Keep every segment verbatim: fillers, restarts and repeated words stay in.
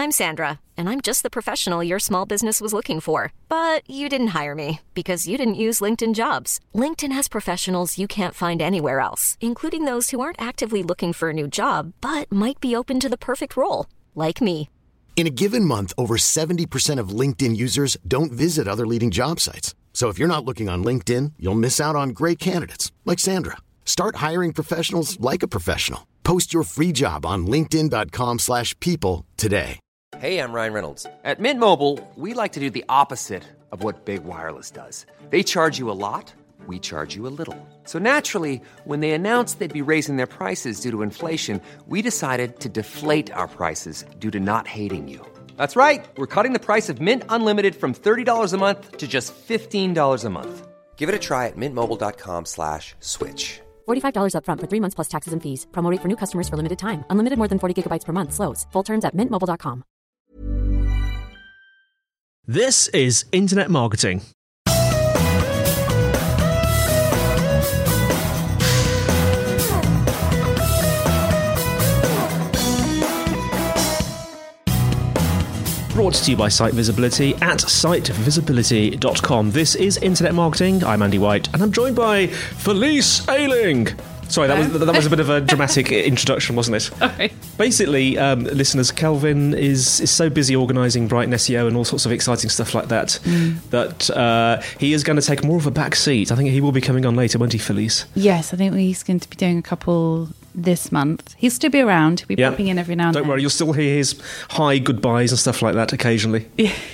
I'm Sandra, and I'm just the professional your small business was looking for. But you didn't hire me because you didn't use LinkedIn Jobs. LinkedIn has professionals you can't find anywhere else, including those who aren't actively looking for a new job, but might be open to the perfect role, like me. In a given month, over seventy percent of LinkedIn users don't visit other leading job sites. So if you're not looking on LinkedIn, you'll miss out on great candidates like Sandra. Start hiring professionals like a professional. Post your free job on linkedin dot com slash people today. Hey, I'm Ryan Reynolds. At Mint Mobile, we like to do the opposite of what Big Wireless does. They charge you a lot, we charge you a little. So naturally, when they announced they'd be raising their prices due to inflation, we decided to deflate our prices due to not hating you. That's right. We're cutting the price of Mint Unlimited from thirty dollars a month to just fifteen dollars a month. Give it a try at mintmobile.com slash switch. forty-five dollars up front for three months plus taxes and fees. Promo rate for new customers for limited time. Unlimited more than forty gigabytes per month. Slows full terms at mint mobile dot com. This is Internet Marketing. Brought to you by Site Visibility at site visibility dot com. This is Internet Marketing. I'm Andy White, and I'm joined by Felice Ayling. Sorry, that was that was a bit of a dramatic introduction, wasn't it? Sorry. Basically, um, listeners, Kelvin is is so busy organising Brighton S E O and all sorts of exciting stuff like that mm. that uh, he is going to take more of a back seat. I think he will be coming on later, won't he, Felice? Yes, I think he's going to be doing a couple this month. He'll still be around. He'll be yeah. popping in every now and Don't then. worry, you'll still hear his hi, goodbyes and stuff like that occasionally.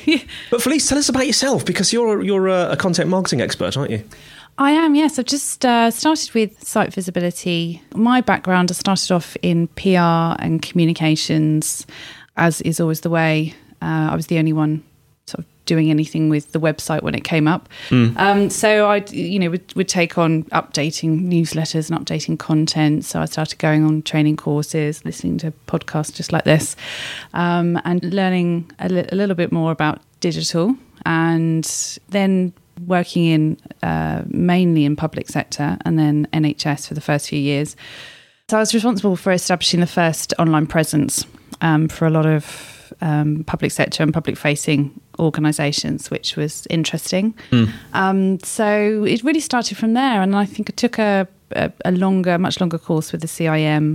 But Felice, tell us about yourself, because you're you're a, a content marketing expert, aren't you? I am, yes. I've just uh, started with Site Visibility. My background, I started off in P R and communications, as is always the way. Uh, I was the only one sort of doing anything with the website when it came up. Mm. Um, so I, you know, would, would take on updating newsletters and updating content. So I started going on training courses, listening to podcasts just like this, um, and learning a, li- a little bit more about digital, and then working in uh, mainly in public sector and then N H S for the first few years. So I was responsible for establishing the first online presence um, for a lot of um, public sector and public facing organisations, which was interesting. Mm. Um, so it really started from there, and I think I took a, a, a longer, much longer course with the C I M,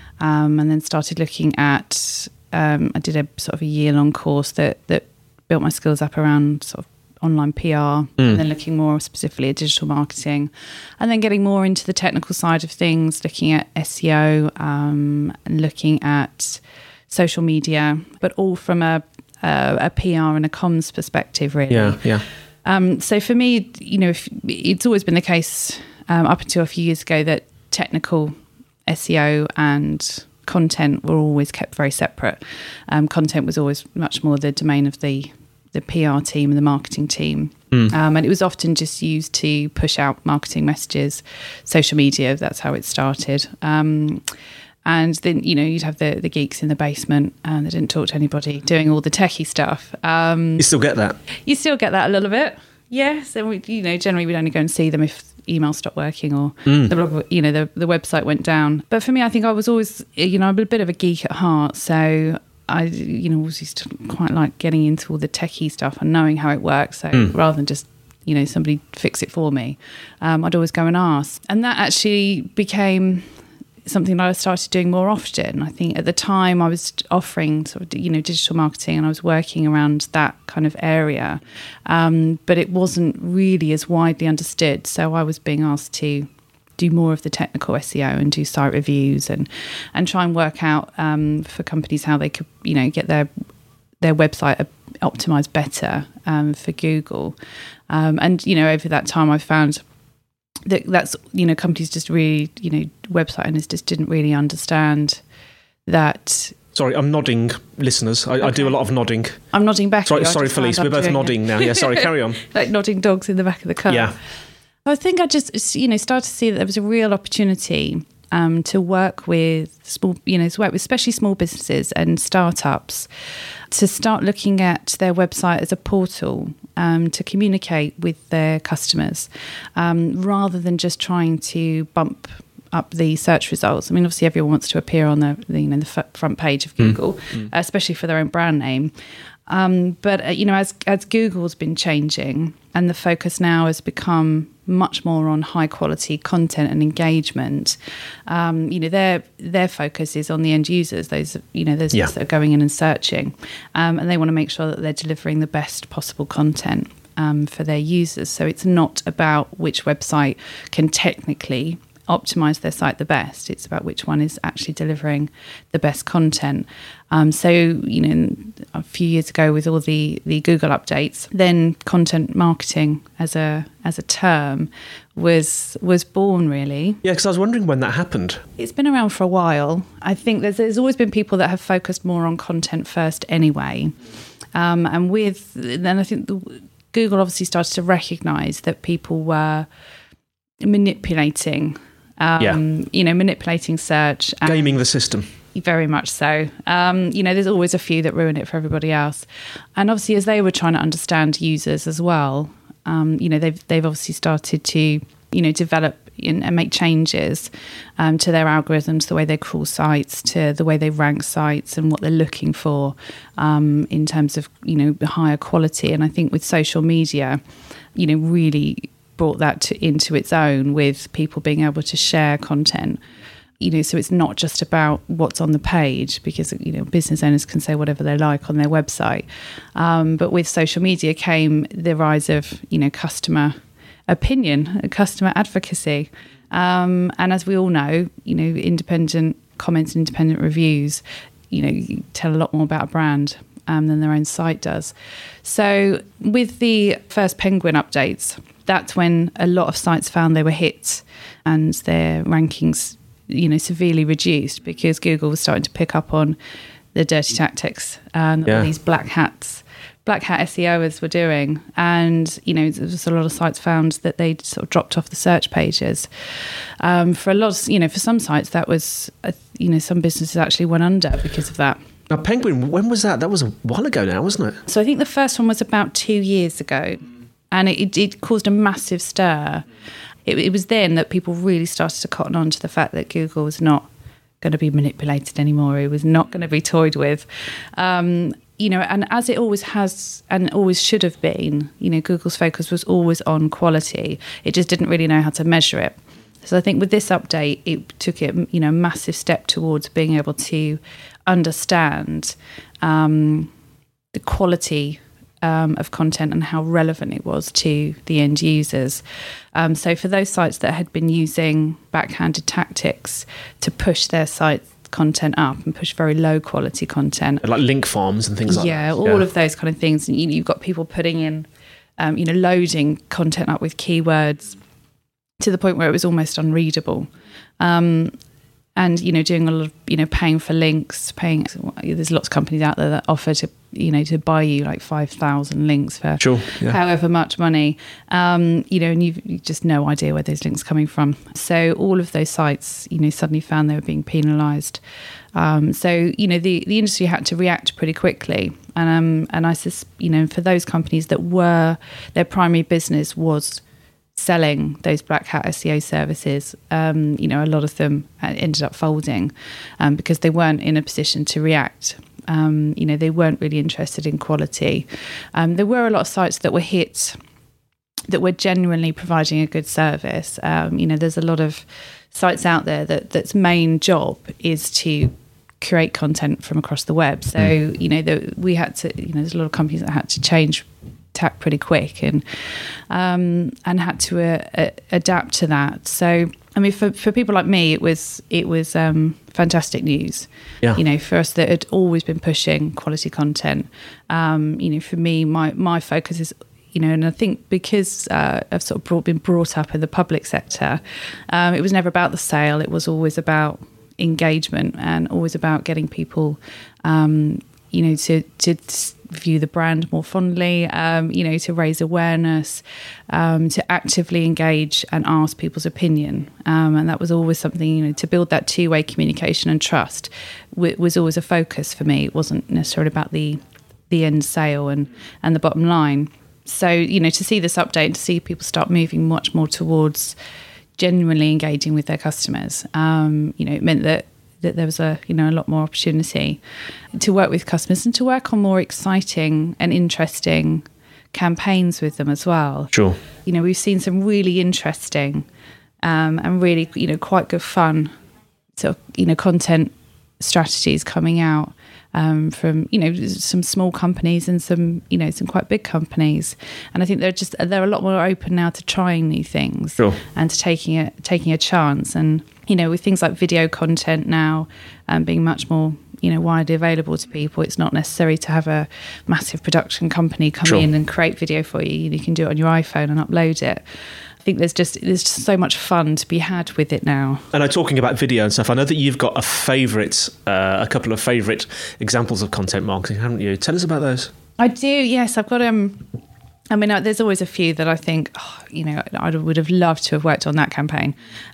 um, and then started looking at, um, I did a sort of a year long course that, that built my skills up around sort of online P R, mm. and then looking more specifically at digital marketing, and then getting more into the technical side of things, looking at S E O, um, and looking at social media, but all from a, a, a P R and a comms perspective, really. Yeah, yeah. Um, so for me, you know, if, it's always been the case um, up until a few years ago that technical S E O and content were always kept very separate. Um, content was always much more the domain of the the P R team and the marketing team. Mm. Um, and it was often just used to push out marketing messages, social media, that's how it started. Um, and then, you know, you'd have the, the geeks in the basement and they didn't talk to anybody doing all the techie stuff. Um, you still get that? You still get that a little bit, yes. And, we, you know, generally we'd only go and see them if email stopped working or mm. the blog, you know, the, the website went down. But for me, I think I was always, you know, I'm a bit of a geek at heart, so I, you know, always used to quite like getting into all the techie stuff and knowing how it works. So mm. rather than just, you know, somebody fix it for me, um, I'd always go and ask. And that actually became something that I started doing more often. I think at the time I was offering sort of, you know, digital marketing, and I was working around that kind of area. Um, but it wasn't really as widely understood. So I was being asked to do more of the technical S E O and do site reviews and and try and work out um, for companies how they could, you know, get their their website optimized better um, for Google. Um, and, you know, over that time I found that that's, you know, companies just really, you know, website owners just didn't really understand that. Sorry, I'm nodding, listeners. I, okay. I do a lot of nodding. I'm nodding back. Sorry, sorry Felice, we're both nodding it. now. Yeah, sorry, carry on. Like nodding dogs in the back of the car. Yeah. I think I just, you know, started to see that there was a real opportunity um, to work with small, you know, to work with especially small businesses and startups, to start looking at their website as a portal um, to communicate with their customers, um, rather than just trying to bump up the search results. I mean, obviously everyone wants to appear on the, the you know the f- front page of Google, mm. Mm. especially for their own brand name. Um, but uh, you know, as as Google's been changing, and the focus now has become much more on high quality content and engagement. Um, you know, their their focus is on the end users, those you know those yeah. that are going in and searching, um, and they want to make sure that they're delivering the best possible content um, for their users. So it's not about which website can technically optimize their site the best. It's about which one is actually delivering the best content. Um, so, you know, a few years ago with all the, the Google updates, then content marketing as a as a term was was born, really. Yeah, because I was wondering when that happened. It's been around for a while. I think there's, there's always been people that have focused more on content first anyway. Um, and with, then I think the, Google obviously started to recognise that people were manipulating Um, yeah. you know, manipulating search. Gaming the system. Very much so. Um, you know, there's always a few that ruin it for everybody else. And obviously, as they were trying to understand users as well, um, you know, they've they've obviously started to, you know, develop in, and make changes um, to their algorithms, the way they crawl sites, to the way they rank sites and what they're looking for um, in terms of, you know, higher quality. And I think with social media, you know, really brought that to, into its own, with people being able to share content, you know, so it's not just about what's on the page, because, you know, business owners can say whatever they like on their website. Um, but with social media came the rise of, you know, customer opinion, customer advocacy. Um, and as we all know, you know, independent comments and independent reviews, you know, tell a lot more about a brand um, than their own site does. So with the first Penguin updates, that's when a lot of sites found they were hit and their rankings, you know, severely reduced, because Google was starting to pick up on the dirty tactics and yeah. all these black hats, black hat S E Oers were doing. And, you know, there was a lot of sites found that they'd sort of dropped off the search pages. Um, for a lot of, you know, for some sites that was, a, you know, some businesses actually went under because of that. Now, Penguin, when was that? That was a while ago now, wasn't it? So I think the first one was about two years ago, and it, it caused a massive stir. It, it was then that people really started to cotton on to the fact that Google was not going to be manipulated anymore. It was not going to be toyed with. Um, you know, and as it always has and always should have been, you know, Google's focus was always on quality. It just didn't really know how to measure it. So I think with this update, it took it, you know, a massive step towards being able to understand um, the quality um, of content and how relevant it was to the end users. Um, so for those sites that had been using backhanded tactics to push their site content up and push very low quality content, like link farms and things like yeah, that. all yeah, all of those kind of things. And you, you've got people putting in, um, you know, loading content up with keywords to the point where it was almost unreadable. Um, and, you know, doing a lot of, you know, paying for links, paying, there's lots of companies out there that offer to, you know, to buy you like five thousand links for sure, yeah. however much money, um, you know, and you've, you've just no idea where those links are coming from. So all of those sites, you know, suddenly found they were being penalised. Um, so, you know, the, the industry had to react pretty quickly. And, um, and I sus, you know, for those companies that were, their primary business was selling those black hat S E O services, um, you know, a lot of them ended up folding um, because they weren't in a position to react. Um, you know, they weren't really interested in quality. Um, there were a lot of sites that were hit that were genuinely providing a good service. Um, you know, there's a lot of sites out there that that's main job is to create content from across the web. So, mm. you know, the, we had to, you know, there's a lot of companies that had to change tack pretty quick and um, and had to uh, uh, adapt to that. So, I mean, for, for people like me, it was it was um, fantastic news. Yeah. You know, for us that had always been pushing quality content. Um, you know, for me, my my focus is, you know, and I think because uh, I've sort of brought, been brought up in the public sector, um, it was never about the sale. It was always about engagement and always about getting people, um, you know, to to view the brand more fondly, um, you know, to raise awareness, um, to actively engage and ask people's opinion. Um, and that was always something, you know, to build that two-way communication and trust w- was always a focus for me. It wasn't necessarily about the the end sale and, and the bottom line. So, you know, to see this update and to see people start moving much more towards genuinely engaging with their customers. Um, you know, it meant that that there was a you know a lot more opportunity to work with customers and to work on more exciting and interesting campaigns with them as well. Sure. You know, we've seen some really interesting um, and really you know quite good fun sort of you know content strategies coming out um, from you know some small companies and some you know some quite big companies, and I think they're just they're a lot more open now to trying new things sure. and to taking a taking a chance. And you know with things like video content now um, being much more you know widely available to people, it's not necessary to have a massive production company come sure. in and create video for you. You can do it on your iPhone and upload it. I think there's just there's just so much fun to be had with it now. And I'm talking about video and stuff. I know that you've got a favourite, uh, a couple of favourite examples of content marketing, haven't you? Tell us about those. I do, yes. I've got um. I mean, uh, there's always a few that I think, oh, you know, I would have loved to have worked on that campaign.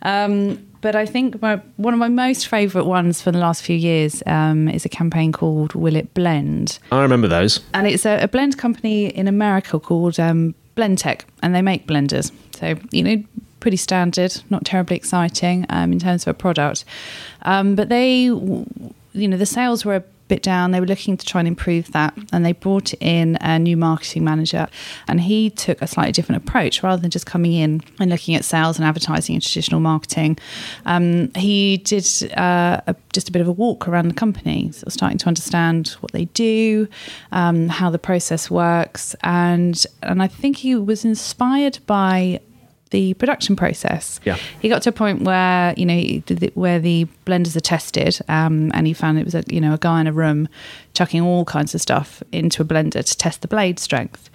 Um, but I think my, one of my most favourite ones for the last few years um, is a campaign called Will It Blend? I remember those. And it's a, a blend company in America called um, Blendtec, and they make blenders. So, you know, pretty standard, not terribly exciting um, in terms of a product. Um, but they, you know, the sales were a bit down. They were looking to try and improve that, and they brought in a new marketing manager, and he took a slightly different approach. Rather than just coming in and looking at sales and advertising and traditional marketing, um, he did uh, a, just a bit of a walk around the company, sort of starting to understand what they do, um, how the process works, and and I think he was inspired by the production process. Yeah. He got to a point where, you know, where the blenders are tested, um, and he found it was a, you know, a guy in a room chucking all kinds of stuff into a blender to test the blade strength.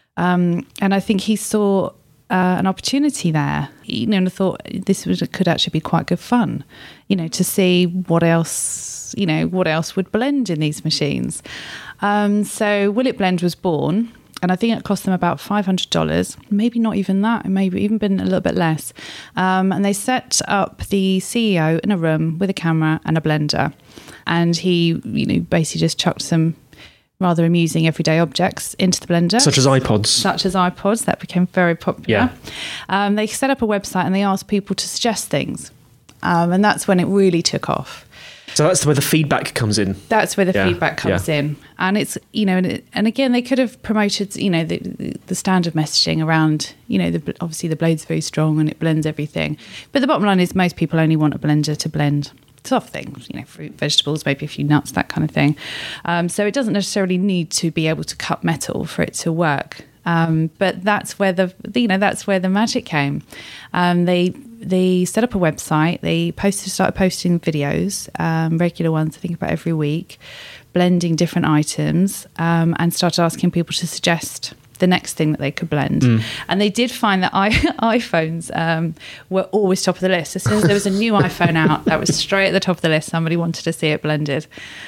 Um, and I think he saw uh, an opportunity there, you know, and I thought this was, could actually be quite good fun, you know, to see what else, you know, what else would blend in these machines. Um, so Will It Blend was born. And I think it cost them about five hundred dollars, maybe not even that, maybe even been a little bit less. Um, and they set up the C E O in a room with a camera and a blender. And he, you know, basically just chucked some rather amusing everyday objects into the blender. Such as iPods. Such as iPods. That became very popular. Yeah. Um, they set up a website and they asked people to suggest things. Um, and that's when it really took off. So that's where the feedback comes in. That's where the yeah, feedback comes yeah. in. And it's, you know, and, it, and again, they could have promoted, you know, the, the, the standard messaging around, you know, the, obviously the blade's very strong and it blends everything. But the bottom line is most people only want a blender to blend soft things, you know, fruit, vegetables, maybe a few nuts, that kind of thing. Um, so it doesn't necessarily need to be able to cut metal for it to work. Um, but that's where the, you know, that's where the magic came. Um, they they set up a website. They posted, started posting videos, um, regular ones, I think about every week, blending different items, um, and started asking people to suggest the next thing that they could blend. Mm. And they did find that I, iPhones um, were always top of the list. As soon as there was a new iPhone out, that was straight at the top of the list. Somebody wanted to see it blended.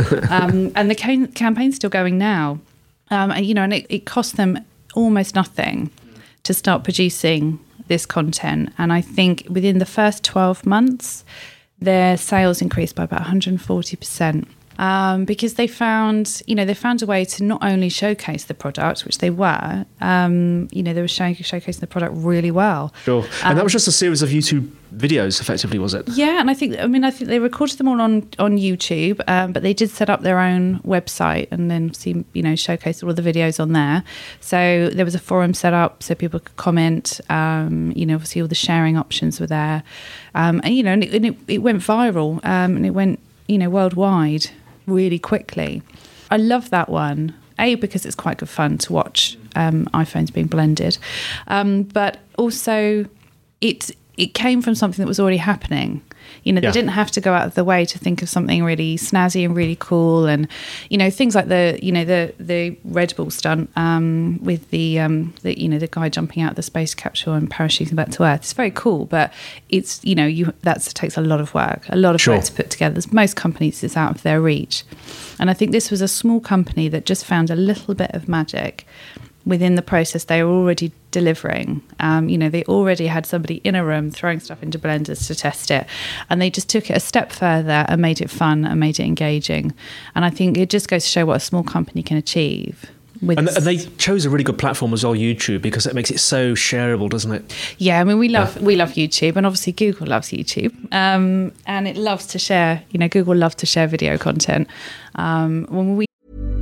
Um, and the cam- campaign's still going now. Um, and, you know, and it, it cost them almost nothing to start producing this content. And I think within the first twelve months, their sales increased by about one hundred forty percent. Um, because they found, you know, they found a way to not only showcase the product, which they were, um, you know, they were showing, showcasing the product really well. Sure. And um, that was just a series of YouTube videos, effectively, was it? Yeah, and I think, I mean, I think they recorded them all on, on YouTube, um, but they did set up their own website and then, see, you know, showcase all of the videos on there. So there was a forum set up so people could comment, um, you know, obviously all the sharing options were there. Um, and, you know, and it, and it, it went viral um, and it went, you know, worldwide really quickly. I love that one, A, because it's quite good fun to watch um, iPhones being blended, um, but also it it came from something that was already happening. You know, yeah. they didn't have to go out of the way to think of something really snazzy and really cool, and you know, things like the you know the the Red Bull stunt um, with the um, the you know the guy jumping out of the space capsule and parachuting back to Earth. It's very cool, but it's you know you that takes a lot of work, a lot of sure. work to put together. There's most companies it's out of their reach, and I think this was a small company that just found a little bit of magic within the process they were already delivering. Um, you know, they already had somebody in a room throwing stuff into blenders to test it. And they just took it a step further and made it fun and made it engaging. And I think it just goes to show what a small company can achieve with and, and they chose a really good platform as well, YouTube, because it makes it so shareable, doesn't it? Yeah, I mean, we love yeah. we love YouTube, and obviously Google loves YouTube, um, and it loves to share. You know, Google loves to share video content. Um, when we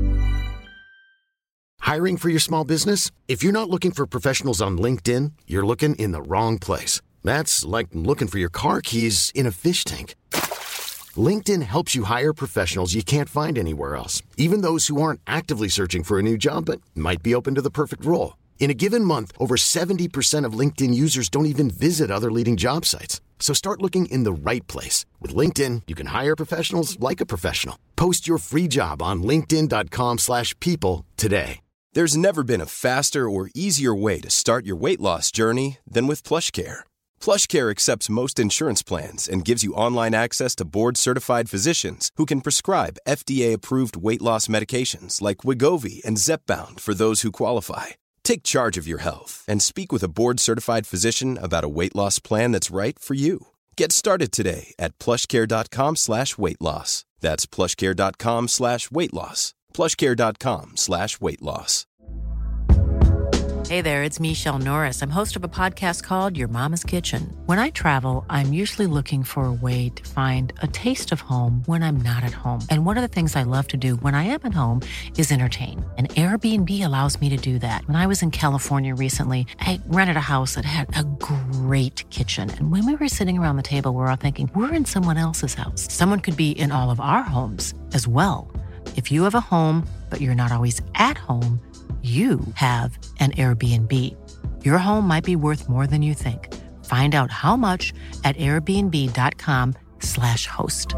Hiring for your small business? If you're not looking for professionals on LinkedIn, you're looking in the wrong place. That's like looking for your car keys in a fish tank. LinkedIn helps you hire professionals you can't find anywhere else, even those who aren't actively searching for a new job but might be open to the perfect role. In a given month, over seventy percent of LinkedIn users don't even visit other leading job sites. So start looking in the right place. With LinkedIn, you can hire professionals like a professional. Post your free job on linkedin.com slash people today. There's never been a faster or easier way to start your weight loss journey than with PlushCare. PlushCare accepts most insurance plans and gives you online access to board-certified physicians who can prescribe F D A-approved weight loss medications like Wegovy and Zepbound for those who qualify. Take charge of your health and speak with a board-certified physician about a weight loss plan that's right for you. Get started today at plushcare.com slash weight loss. That's plushcare.com slash weight loss. plushcare.com slash weight loss. Hey there, it's Michelle Norris. I'm host of a podcast called Your Mama's Kitchen. When I travel, I'm usually looking for a way to find a taste of home when I'm not at home. And one of the things I love to do when I am at home is entertain. And Airbnb allows me to do that. When I was in California recently, I rented a house that had a great kitchen. And when we were sitting around the table, we were all thinking, we're in someone else's house. Someone could be in all of our homes as well. If you have a home, but you're not always at home, you have an Airbnb. Your home might be worth more than you think. Find out how much at airbnb.com slash host.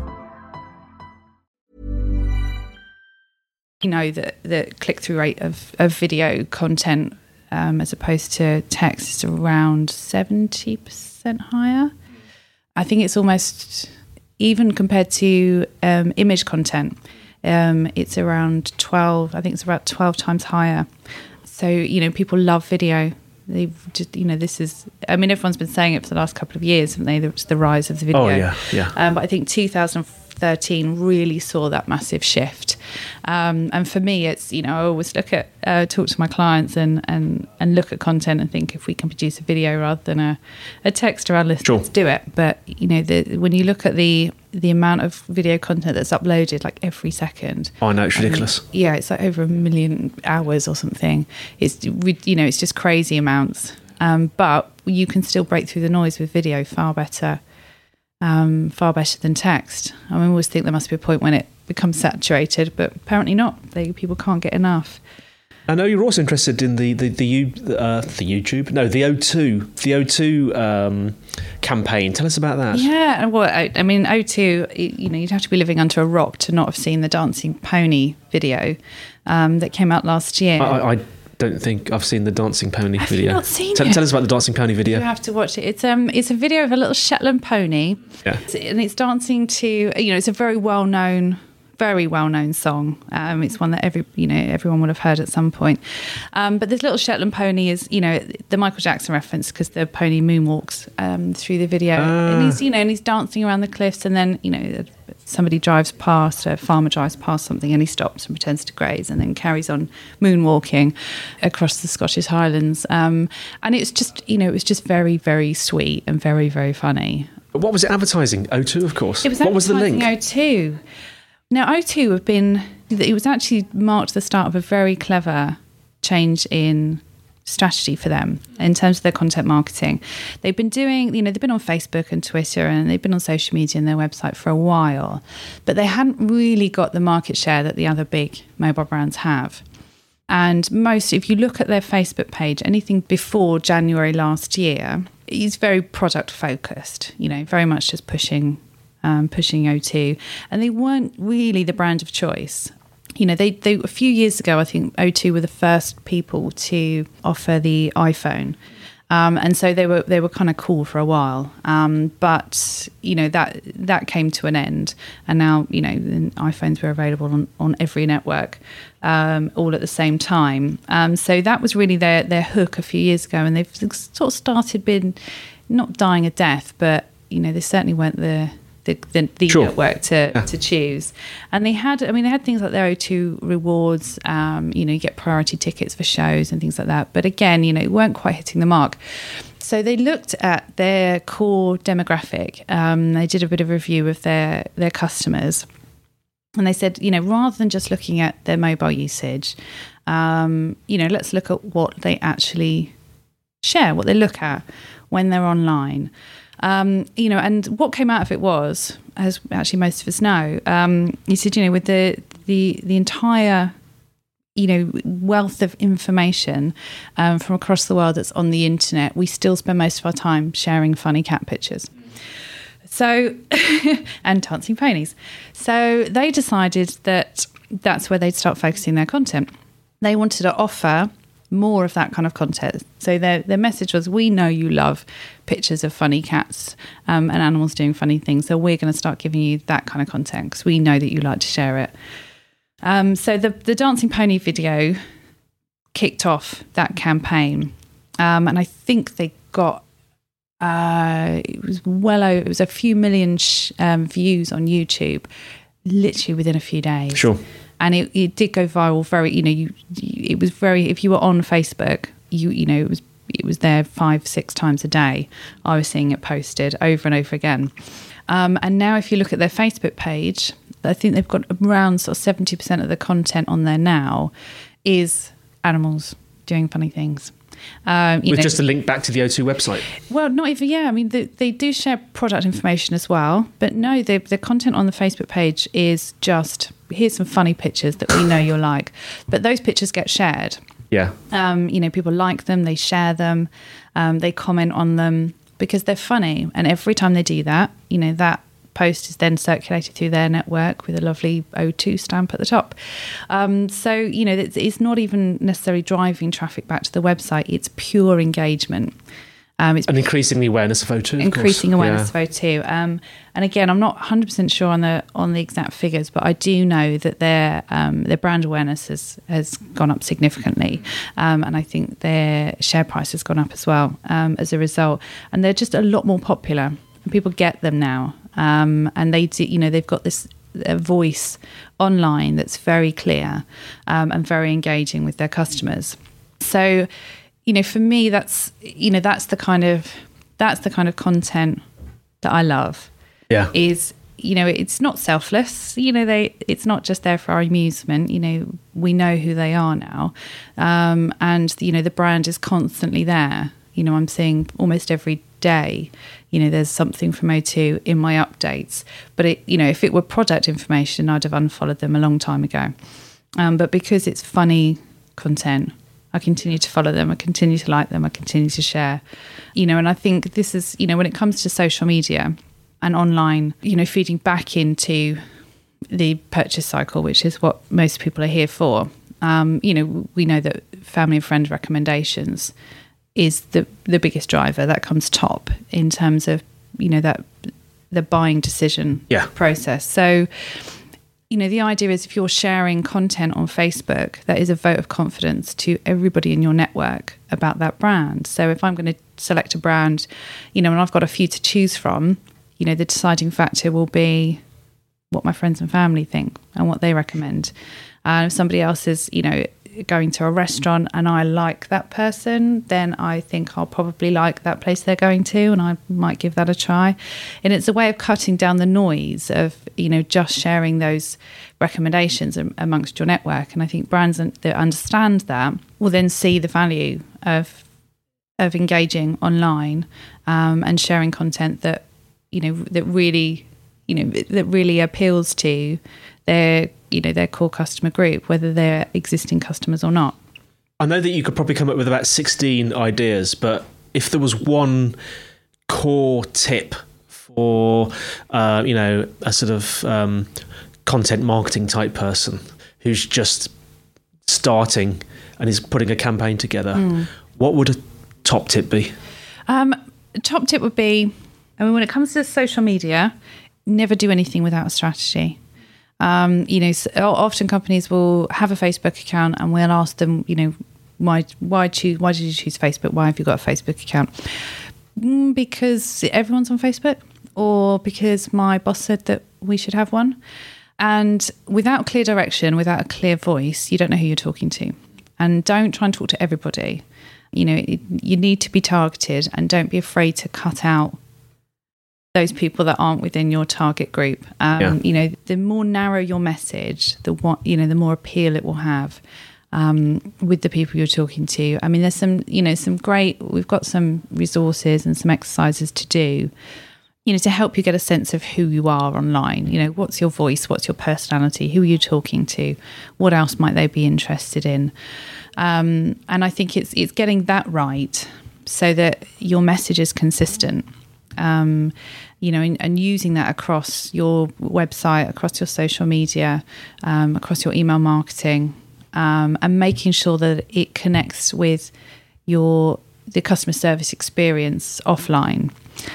You know that the click-through rate of, of video content um, as opposed to text is around seventy percent higher. I think it's almost, even compared to um, image content, Um, it's around twelve. I think it's about twelve times higher. So, you know, people love video. They've just, you know, this is, I mean, everyone's been saying it for the last couple of years, haven't they? It's the rise of the video. Oh, yeah, yeah. Um, but I think two thousand thirteen really saw that massive shift. Um, and for me, it's, you know, I always look at, uh, talk to my clients and, and, and look at content and think if we can produce a video rather than a, a text around, let's, sure. let's do it. But, you know, the, when you look at the, the amount of video content that's uploaded like every second. Oh, I know, it's ridiculous. Um, yeah, it's like over a million hours or something. It's, you know, it's just crazy amounts. Um, but you can still break through the noise with video far better, um, far better than text. I mean, I always think there must be a point when it becomes saturated, but apparently not. They, people can't get enough. I know you're also interested in the the the, U, uh, the YouTube, no, the O two, the O two um, campaign. Tell us about that. Yeah, well, I, I mean, O two, you know, you'd have to be living under a rock to not have seen the Dancing Pony video um, that came out last year. I, I don't think I've seen the Dancing Pony have video. You not seen tell, it? tell us about the Dancing Pony video. You have to watch it. It's um, it's a video of a little Shetland pony, yeah, and it's dancing to, you know, it's a very well known. Very well-known song. Um, it's one that every you know everyone would have heard at some point. Um, but this little Shetland pony is, you know, the Michael Jackson reference because the pony moonwalks um, through the video, uh. and he's you know and he's dancing around the cliffs, and then you know somebody drives past, a farmer drives past something, and he stops and pretends to graze, and then carries on moonwalking across the Scottish Highlands. Um, and it's just you know it was just very very sweet and very very funny. What was it advertising? O two, of course. It was what was the link? O two. Now, O two have been, it was actually marked the start of a very clever change in strategy for them in terms of their content marketing. They've been doing, you know, they've been on Facebook and Twitter and they've been on social media and their website for a while, but they hadn't really got the market share that the other big mobile brands have. And most, if you look at their Facebook page, anything before January last year, is very product focused, you know, very much just pushing Um, pushing O two, and they weren't really the brand of choice. You know, they, they a few years ago, I think O two were the first people to offer the iPhone, um, and so they were they were kind of cool for a while. Um, but you know that that came to an end, and now you know iPhones were available on, on every network, um, all at the same time. Um, so that was really their their hook a few years ago, and they've sort of started been not dying a death, but you know they certainly weren't the the the, the Sure. network to, Yeah. to choose. And they had, I mean, they had things like their O two rewards. Um, you know, you get priority tickets for shows and things like that. But again, you know, weren't quite hitting the mark. So they looked at their core demographic. Um, they did a bit of a review of their their customers. And they said, you know, rather than just looking at their mobile usage, um, you know, let's look at what they actually share, what they look at when they're online. Um, you know, and what came out of it was, as actually most of us know, um, you said, you know, with the the the entire, you know, wealth of information um, from across the world that's on the internet, we still spend most of our time sharing funny cat pictures. So, and dancing ponies. So they decided that that's where they'd start focusing their content. They wanted to offer more of that kind of content. So their their message was, we know you love pictures of funny cats um, and animals doing funny things, so we're going to start giving you that kind of content because we know that you like to share it. Um, so the, the dancing pony video kicked off that campaign. Um, and I think they got Uh, it was well over, it was a few million sh- um, views on YouTube, literally within a few days. Sure. And it, it did go viral very, you know, you, you, it was very, if you were on Facebook, you, you know, it was, it was there five, six times a day. I was seeing it posted over and over again. Um, and now if you look at their Facebook page, I think they've got around sort of seventy percent of the content on there now is animals doing funny things. Um, you With know, just a link back to the O two website. Well, not even, yeah. I mean, they, they do share product information as well. But no, the, the content on the Facebook page is just, here's some funny pictures that we know you'll like. But those pictures get shared. Yeah. Um, you know, people like them, they share them, um, they comment on them because they're funny. And every time they do that, you know, that post is then circulated through their network with a lovely O two stamp at the top. Um, so, you know, it's, it's not even necessarily driving traffic back to the website. It's pure engagement. Um, it's and increasing the awareness of O two. Increasing of awareness yeah. of O two. Um, and again, I'm not one hundred percent sure on the on the exact figures, but I do know that their um, their brand awareness has, has gone up significantly. Um, and I think their share price has gone up as well um, as a result. And they're just a lot more popular. And people get them now. Um, and they do, you know, they've got this uh, voice online that's very clear um, and very engaging with their customers. So, you know, for me, that's, you know, that's the kind of, that's the kind of content that I love. Yeah. Is, you know, it's not selfless, you know, they, it's not just there for our amusement, you know, we know who they are now. Um, and, you know, the brand is constantly there. You know, I'm seeing almost every day, you know, there's something from O two in my updates. But, it, you know, if it were product information, I'd have unfollowed them a long time ago. Um, but because it's funny content, I continue to follow them. I continue to like them. I continue to share, you know, and I think this is, you know, when it comes to social media and online, you know, feeding back into the purchase cycle, which is what most people are here for. Um, you know, we know that family and friend recommendations is the the biggest driver that comes top in terms of, you know, that the buying decision yeah. process. So, you know, the idea is if you're sharing content on Facebook, that is a vote of confidence to everybody in your network about that brand. So if I'm going to select a brand, you know, and I've got a few to choose from, you know, the deciding factor will be what my friends and family think and what they recommend. Uh, if somebody else is, you know, going to a restaurant and I like that person, then I think I'll probably like that place they're going to and I might give that a try. And it's a way of cutting down the noise of, you know, just sharing those recommendations amongst your network. And I think brands that understand that will then see the value of of engaging online um, and sharing content that, you know, that really, you know, that really appeals to their, you know, their core customer group, whether they're existing customers or not. I know that you could probably come up with about sixteen ideas, but if there was one core tip for, uh, you know, a sort of um, content marketing type person who's just starting and is putting a campaign together, mm. what would a top tip be? Um, top tip would be, I mean, when it comes to social media, never do anything without a strategy. Um, you know, so often companies will have a Facebook account and we'll ask them, you know, why, why choose, why did you choose Facebook? Why have you got a Facebook account? Mm, because everyone's on Facebook. or because my boss said that we should have one. And without clear direction, without a clear voice, you don't know who you're talking to. And don't try and talk to everybody. You know, it, you need to be targeted, and don't be afraid to cut out those people that aren't within your target group. Um, Yeah. You know, the more narrow your message, the what you know, the more appeal it will have um, with the people you're talking to. I mean, there's some, you know, some great. We've got some resources and some exercises to do, you know, to help you get a sense of who you are online. You know, what's your voice? What's your personality? Who are you talking to? What else might they be interested in? Um, and I think it's it's getting that right so that your message is consistent. Um, you know, and, and using that across your website, across your social media, um, across your email marketing, um, and making sure that it connects with your the customer service experience offline.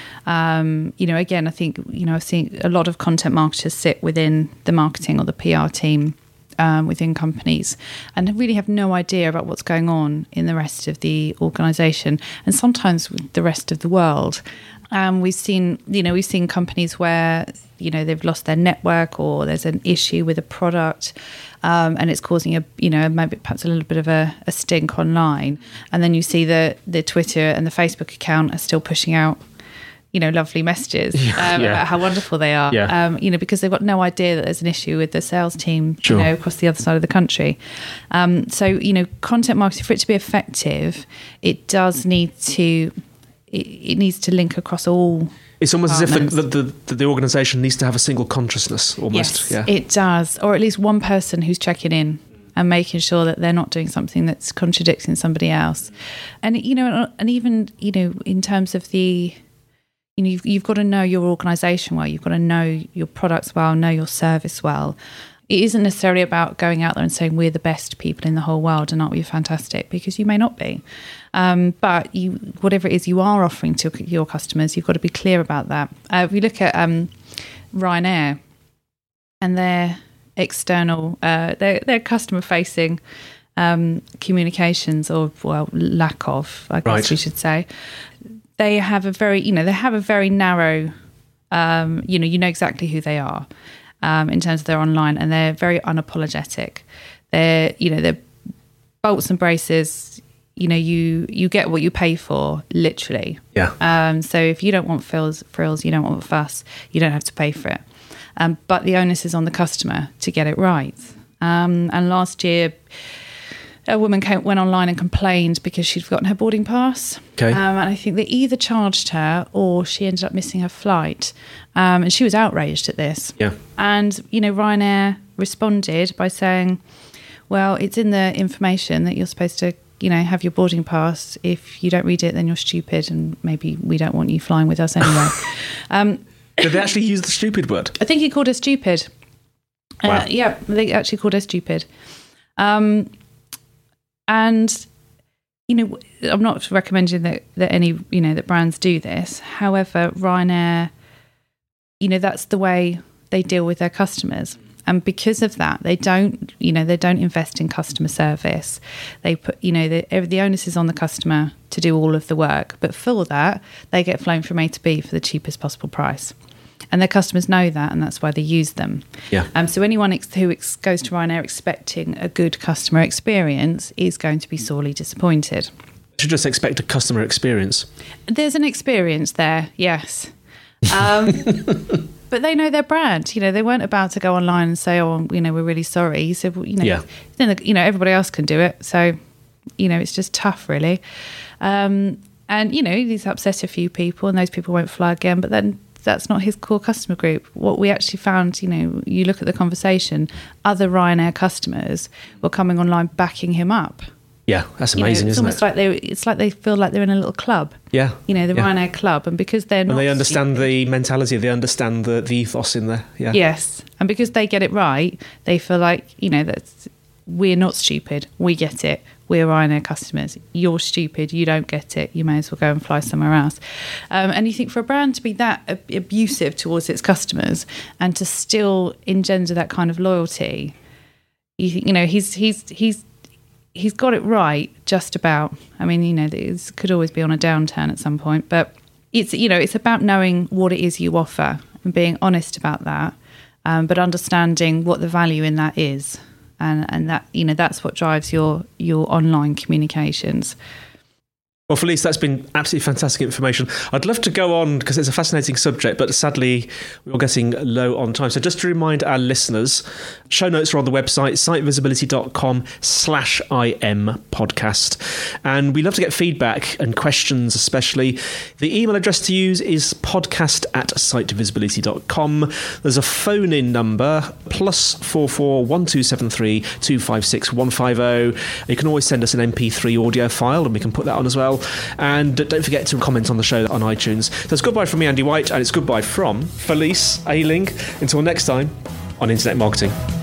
Um, you know, again, I think, you know, I've seen a lot of content marketers sit within the marketing or the P R team um, within companies and really have no idea about what's going on in the rest of the organisation, and sometimes with the rest of the world. Um, we've seen, you know, we've seen companies where, you know, they've lost their network, or there's an issue with a product, um, and it's causing a, you know, maybe perhaps a little bit of a, a stink online. And then you see the the Twitter and the Facebook account are still pushing out, you know, lovely messages um, Yeah. about how wonderful they are. Yeah. Um, you know, because they've got no idea that there's an issue with the sales team, Sure. you know, across the other side of the country. Um, so, you know, content marketing, for it to be effective, it does need to. It, it needs to link across all. It's almost as if the, departments. the, the, the organisation needs to have a single consciousness, almost. Yes, yeah. it does, or at least one person who's checking in and making sure that they're not doing something that's contradicting somebody else. And you know, and even you know, in terms of the, you know, you've, you've got to know your organisation well. You've got to know your products well, know your service well. It isn't necessarily about going out there and saying we're the best people in the whole world and aren't we fantastic, because you may not be. Um, but you, whatever it is you are offering to your customers, you've got to be clear about that. Uh, if we look at um, Ryanair and their external, uh, their, their customer-facing um, communications, or well, lack of, I guess Right. we should say, they have a very, you know, they have a very narrow, um, you know, you know exactly who they are. Um, in terms of their online, and they're very unapologetic. They're, you know, they're bolts and braces. You know, you you get what you pay for, literally. Yeah. Um, so if you don't want frills, frills, you don't want fuss, you don't have to pay for it. Um, but the onus is on the customer to get it right. Um, and last year, a woman came, went online and complained because she'd forgotten her boarding pass. Okay. Um, and I think they either charged her or she ended up missing her flight. Um, and she was outraged at this. Yeah. And, you know, Ryanair responded by saying, well, it's in the information that you're supposed to, you know, have your boarding pass. If you don't read it, then you're stupid, and maybe we don't want you flying with us anyway. um, Did they actually use the stupid word? I think he called her stupid. Wow. Uh, yeah, they actually called her stupid. Um, and, you know, I'm not recommending that, that any, you know, that brands do this. However, Ryanair, you know, that's the way they deal with their customers. And because of that, they don't, you know, they don't invest in customer service. They put, you know, the, the onus is on the customer to do all of the work. But for that, they get flown from A to B for the cheapest possible price. And their customers know that, and that's why they use them. Yeah. Um, so anyone ex- who ex- goes to Ryanair expecting a good customer experience is going to be sorely disappointed. Should just expect a customer experience. There's an experience there, yes. Um, but they know their brand. You know, they weren't about to go online and say, "Oh, you know, we're really sorry." He said, well, "You know, Yeah. then the- you know, everybody else can do it." So, you know, it's just tough, really. Um, and you know, he's upset a few people, and those people won't fly again. But then that's not his core customer group. What we actually found, you know, you look at the conversation, other Ryanair customers were coming online backing him up. Yeah, that's You know, amazing, it's isn't almost it? like they it's like they feel like they're in a little club. Yeah. You know, the yeah. Ryanair club, and because they're not And they understand stupid- the mentality, they understand the, the ethos in there. Yeah. Yes, and because they get it right, they feel like, you know, that we're not stupid. We get it. We're Ryanair customers. You're stupid. You don't get it. You may as well go and fly somewhere else. Um, and you think for a brand to be that ab- abusive towards its customers and to still engender that kind of loyalty, you think, you know, he's he's he's he's got it right just about. I mean, you know, this could always be on a downturn at some point, but it's, you know, it's about knowing what it is you offer and being honest about that, um, but understanding what the value in that is. And, and that, you know, that's what drives your, your online communications. Well, Felice, that's been absolutely fantastic information. I'd love to go on because it's a fascinating subject, but sadly, we're getting low on time. So just to remind our listeners, show notes are on the website, sitevisibility.com slash IM podcast. And we love to get feedback and questions, especially. The email address to use is podcast at sitevisibility dot com. There's a phone-in number, plus four four one two seven three two five six one five zero. You can always send us an M P three audio file and we can put that on as well. And don't forget to comment on the show on iTunes. So it's goodbye from me, Andy White, and it's goodbye from Felice Ayling. Until next time on Internet Marketing.